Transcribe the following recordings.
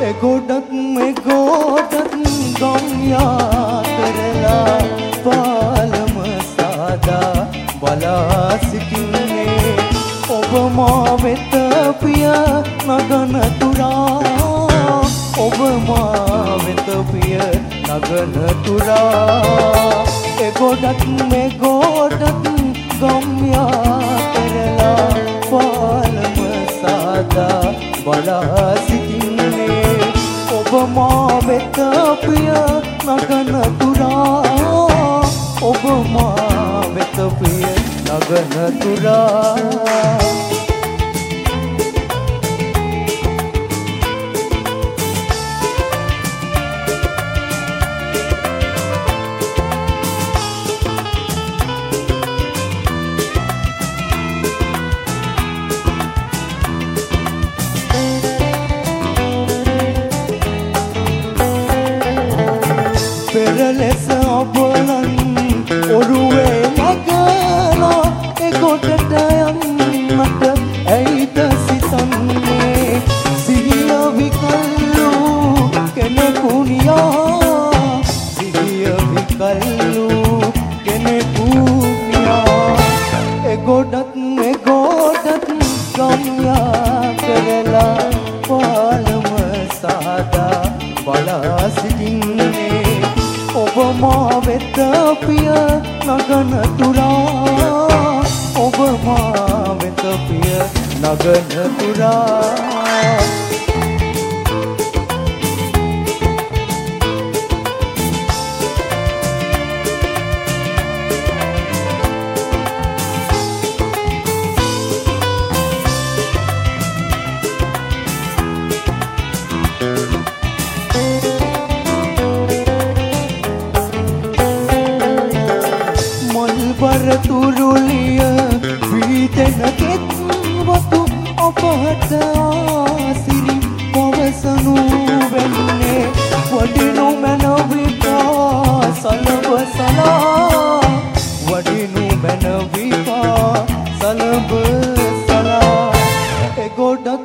ගොඩක් මේ ගොඩක් ගම්යා කරලා පාලම සාදා බලා සිටින්නේ ඔබ මා වෙත පිය නගන තුරා ඔබ මා වෙත පිය නගන තුරා ගොඩක් මේ ගොඩක් ගම්යා කරලා පාලම සාදා බලා සිටින්නේ ඔබ මා වෙත පිය නගන තුරා ඔබ මා වෙත පිය නගන තුරා පෙරලෙස ඔබලන් ඔරුවේ නගලා ගොඩට යන්නට ඇයිද සිතන්නේ සිහිය විකල්ලු කෙනෙකුනියා සිහිය විකල්ලු කෙනෙකුනියා ගොඩක් ගම්යා කරලා පාලම සාදා බලා සිටින්නේ ඔබ මා වෙත පිය නගන තුරා ඔබ මා වෙත පිය නගන තුරා තුරුලිය වීතෙන කෙත්වතු අපහට ආසිරි පවසනු වෙන්නේ වඩිනු මැනවිපා සලබ සලා වඩිනු මැනවිපා සලබ සලා ගොඩක්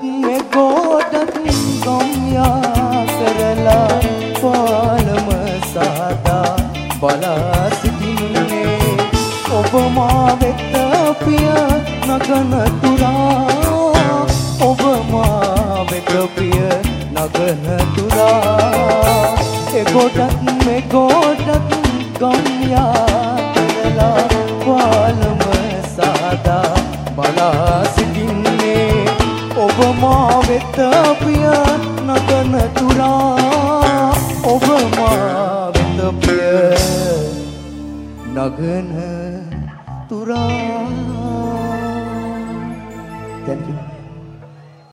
ගම්යා කරලා පාලම සාදා බලා සිටින්නේ ඔබ මා වෙත පිය නගන තුරා ඔබ මා වෙත පිය නගන තුරා ගොඩක් ගම්යා කරලා පාලම සාදා බලා සිටින්නේ ඔබ මා වෙත පිය නගන තුරා ඔබ මා වෙත පිය නගන